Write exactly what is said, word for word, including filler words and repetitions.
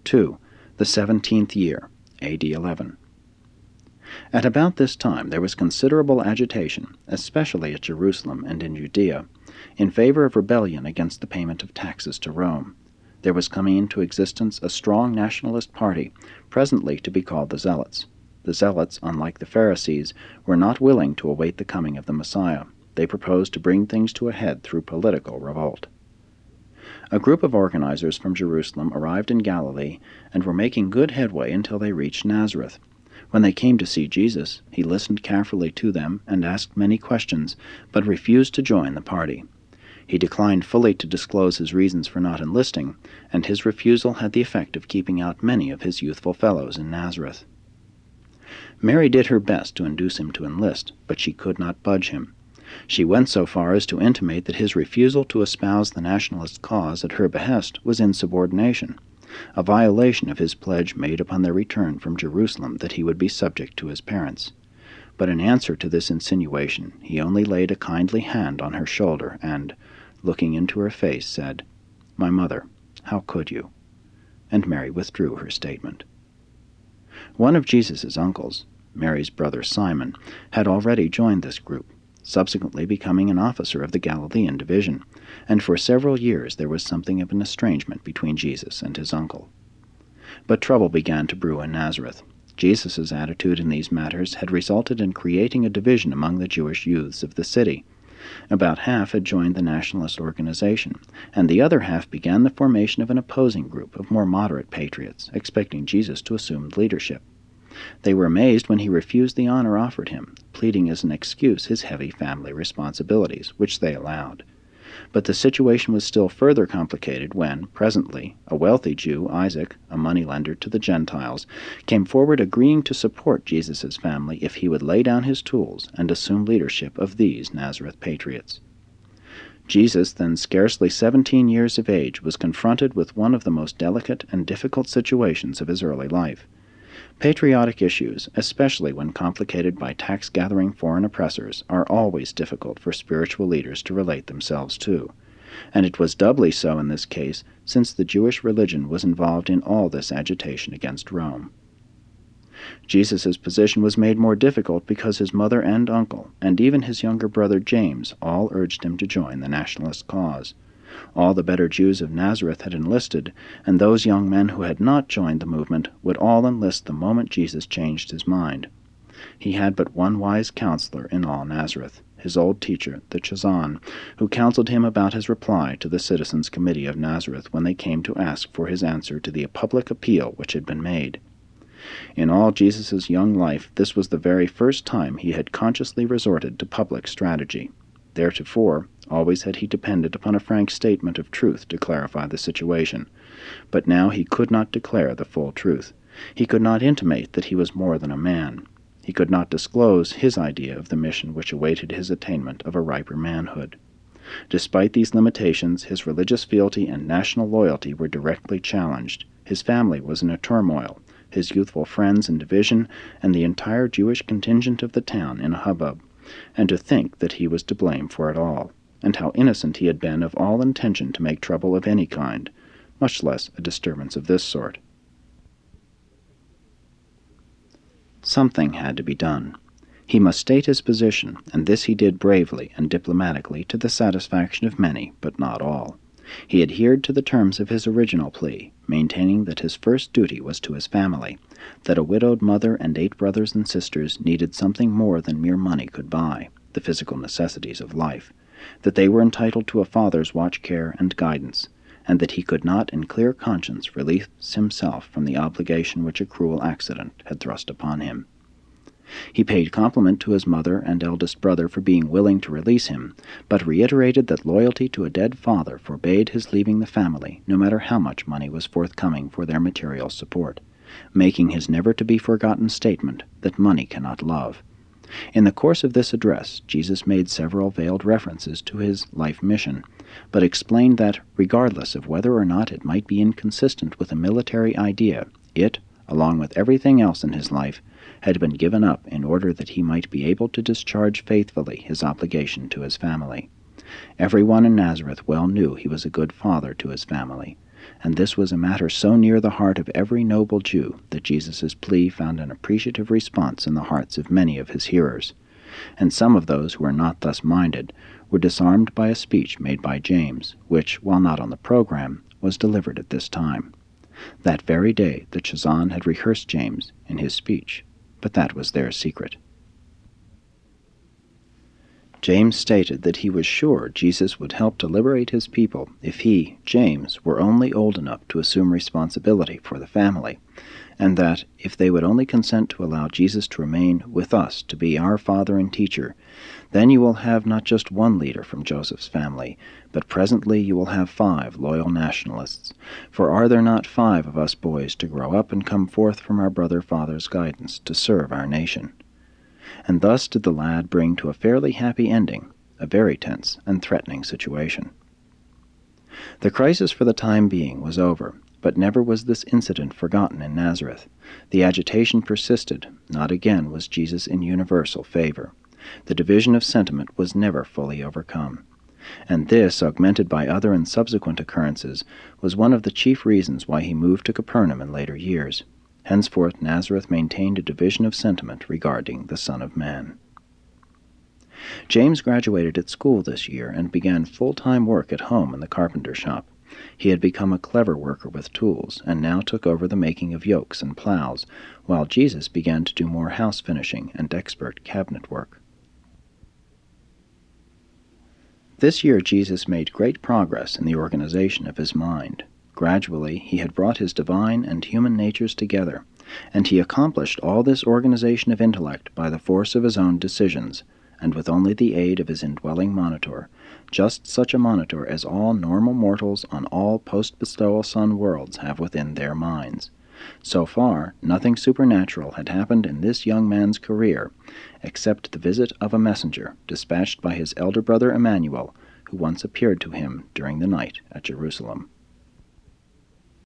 two. The seventeenth year, A D eleven. At about this time there was considerable agitation, especially at Jerusalem and in Judea, in favor of rebellion against the payment of taxes to Rome. There was coming into existence a strong nationalist party, presently to be called the Zealots. The Zealots, unlike the Pharisees, were not willing to await the coming of the Messiah. They proposed to bring things to a head through political revolt. A group of organizers from Jerusalem arrived in Galilee and were making good headway until they reached Nazareth. When they came to see Jesus, he listened carefully to them and asked many questions, but refused to join the party. He declined fully to disclose his reasons for not enlisting, and his refusal had the effect of keeping out many of his youthful fellows in Nazareth. Mary did her best to induce him to enlist, but she could not budge him. She went so far as to intimate that his refusal to espouse the nationalist cause at her behest was insubordination, a violation of his pledge made upon their return from Jerusalem that he would be subject to his parents. But in answer to this insinuation he only laid a kindly hand on her shoulder and, looking into her face, said, "My mother, how could you?" And Mary withdrew her statement. One of Jesus' uncles, Mary's brother Simon, had already joined this group, subsequently becoming an officer of the Galilean division, and for several years there was something of an estrangement between Jesus and his uncle. But trouble began to brew in Nazareth. Jesus' attitude in these matters had resulted in creating a division among the Jewish youths of the city. About half had joined the nationalist organization, and the other half began the formation of an opposing group of more moderate patriots, expecting Jesus to assume leadership. They were amazed when he refused the honor offered him, pleading as an excuse his heavy family responsibilities, which they allowed. But the situation was still further complicated when, presently, a wealthy Jew, Isaac, a moneylender to the Gentiles, came forward agreeing to support Jesus' family if he would lay down his tools and assume leadership of these Nazareth patriots. Jesus, then scarcely seventeen years of age, was confronted with one of the most delicate and difficult situations of his early life. Patriotic issues, especially when complicated by tax-gathering foreign oppressors, are always difficult for spiritual leaders to relate themselves to, and it was doubly so in this case, since the Jewish religion was involved in all this agitation against Rome. Jesus' position was made more difficult because his mother and uncle, and even his younger brother James, all urged him to join the nationalist cause. All the better Jews of Nazareth had enlisted, and those young men who had not joined the movement would all enlist the moment Jesus changed his mind. He had but one wise counselor in all Nazareth, his old teacher, the Chazan, who counseled him about his reply to the Citizens' Committee of Nazareth when they came to ask for his answer to the public appeal which had been made. In all Jesus' young life this was the very first time he had consciously resorted to public strategy. Theretofore, always had he depended upon a frank statement of truth to clarify the situation. But now he could not declare the full truth. He could not intimate that he was more than a man. He could not disclose his idea of the mission which awaited his attainment of a riper manhood. Despite these limitations, his religious fealty and national loyalty were directly challenged. His family was in a turmoil, his youthful friends in division, and the entire Jewish contingent of the town in a hubbub. And to think that he was to blame for it all, and how innocent he had been of all intention to make trouble of any kind, much less a disturbance of this sort. Something had to be done. He must state his position, and this he did bravely and diplomatically to the satisfaction of many, but not all. He adhered to the terms of his original plea, maintaining that his first duty was to his family, that a widowed mother and eight brothers and sisters needed something more than mere money could buy, the physical necessities of life, that they were entitled to a father's watch care and guidance, and that he could not in clear conscience release himself from the obligation which a cruel accident had thrust upon him. He paid compliment to his mother and eldest brother for being willing to release him, but reiterated that loyalty to a dead father forbade his leaving the family, no matter how much money was forthcoming for their material support, making his never-to-be-forgotten statement that money cannot love. In the course of this address, Jesus made several veiled references to his life mission, but explained that, regardless of whether or not it might be inconsistent with a military idea, it, along with everything else in his life, had been given up in order that he might be able to discharge faithfully his obligation to his family. Everyone in Nazareth well knew he was a good father to his family, and this was a matter so near the heart of every noble Jew that Jesus' plea found an appreciative response in the hearts of many of his hearers, and some of those who were not thus minded were disarmed by a speech made by James, which, while not on the program, was delivered at this time. That very day the Chazan had rehearsed James in his speech, but that was their secret. James stated that he was sure Jesus would help to liberate his people if he, James, were only old enough to assume responsibility for the family, and that if they would only consent to allow Jesus to remain with us to be our father and teacher, then you will have not just one leader from Joseph's family, but presently you will have five loyal nationalists. For are there not five of us boys to grow up and come forth from our brother father's guidance to serve our nation? And thus did the lad bring to a fairly happy ending a very tense and threatening situation. The crisis for the time being was over, but never was this incident forgotten in Nazareth. The agitation persisted. Not again was Jesus in universal favor. The division of sentiment was never fully overcome. And this, augmented by other and subsequent occurrences, was one of the chief reasons why he moved to Capernaum in later years. Henceforth Nazareth maintained a division of sentiment regarding the Son of Man. James graduated at school this year and began full-time work at home in the carpenter shop. He had become a clever worker with tools, and now took over the making of yokes and plows, while Jesus began to do more house finishing and expert cabinet work. This year Jesus made great progress in the organization of his mind. Gradually he had brought his divine and human natures together, and he accomplished all this organization of intellect by the force of his own decisions, and with only the aid of his indwelling monitor, just such a monitor as all normal mortals on all post-bestowal sun worlds have within their minds. So far, nothing supernatural had happened in this young man's career, except the visit of a messenger dispatched by his elder brother Emmanuel, who once appeared to him during the night at Jerusalem.